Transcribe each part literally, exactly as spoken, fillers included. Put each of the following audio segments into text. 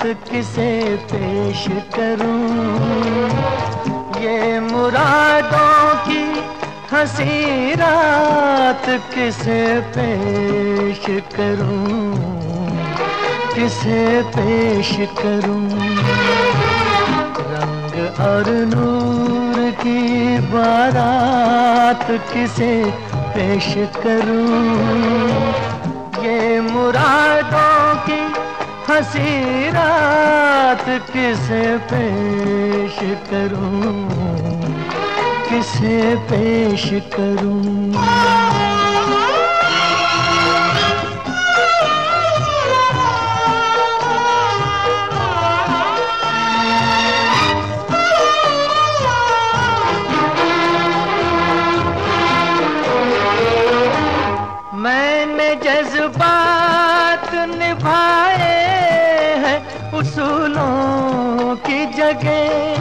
किसे पेश करूं, ये मुरादों की हंसी रात किसे पेश करूं, किसे पेश करूं। रंग और नूर की बारात किसे पेश करूं, ये मुरादों की हंसी रात किसे पेश करूं, किसे पेश करूं। मैंने जज्बात निभाए हैं उसूलों की जगह,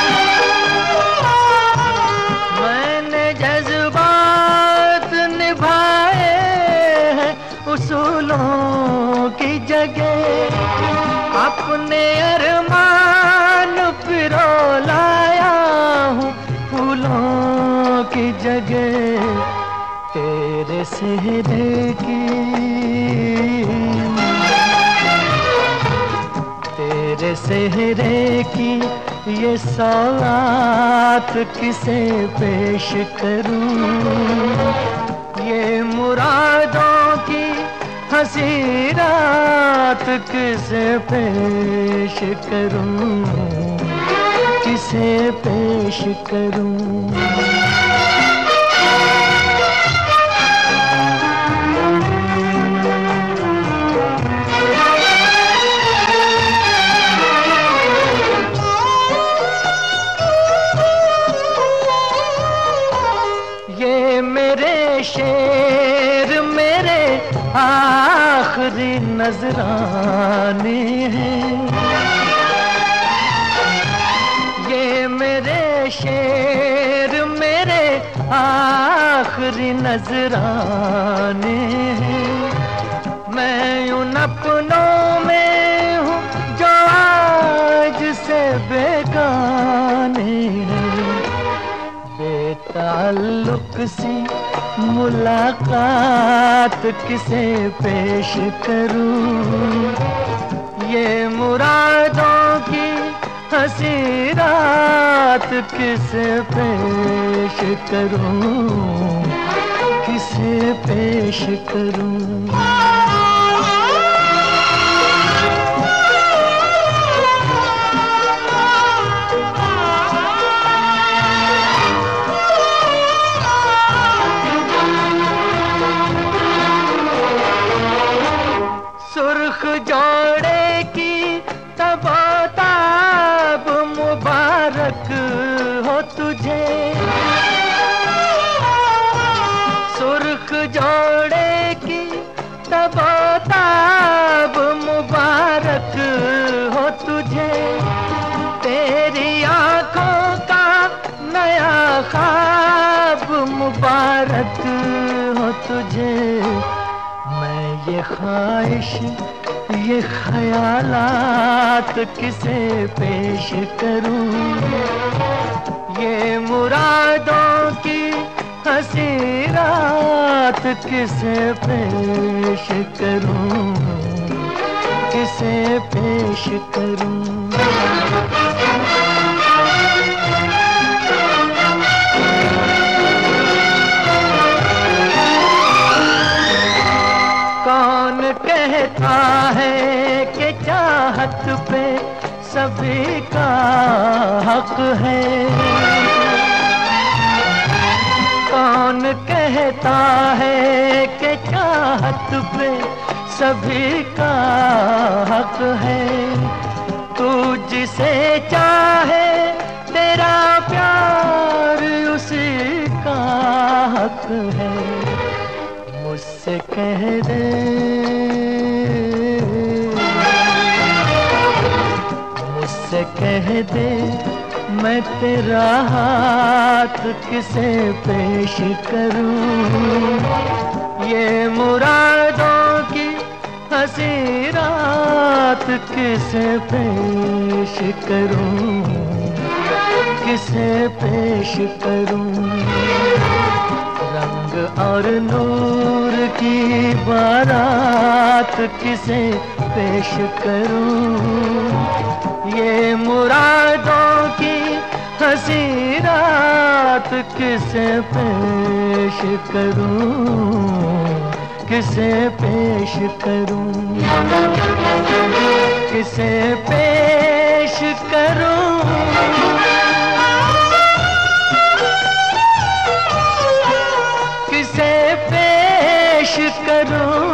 मैंने जज्बात निभाए हैं उसूलों की जगह। अपने अरमान पिरो लाया हूँ फूलों की जगह। तेरे सेहरे की, तेरे सेहरे की ये सौगात किसे पेश करूं, ये मुरादों की हंसी रात किसे पेश करूं, किसे पेश करूं। मेरे शेर मेरे आखिरी नजराने हैं, ये मेरे शेर मेरे आखिरी नजराने हैं। मैं उन अपनों में हूँ जो आज से बेगाने हैं। बेताल्लुक सी मुलाकात किसे पेश करूं, ये मुरादों की हंसी रात किसे पेश करूं, किसे पेश करूं। सुर्ख जोड़े की तबोताब मुबारक हो तुझे, सुर्ख जोड़े की तबोताब मुबारक हो तुझे। तेरी आंखों का नया ख्वाब मुबारक हो तुझे। मैं ये ख्वाहिश ये ख्यालात किसे पेश करूं, ये मुरादों की हंसी रात किसे पेश करूं, किसे पेश करूं। कौन कहता है कि चाहत पे सभी का हक है, कौन कहता है कि चाहत पे सभी का हक है। तू जिसे चाहे तेरा प्यार उसी का हक है। मुझसे कह दे, मुझसे कह दे मैं तेरा हाथ किसे पेश करूं, ये मुरादों की हंसी रात किसे पेश करूं, किसे पेश करूं। रंग और नूर की बारात किसे पेश करूं। ये मुरादों की हंसी रात किसे पेश करूं, किसे पेश करूं, किसे पेश करूं। किसे पेश करूं,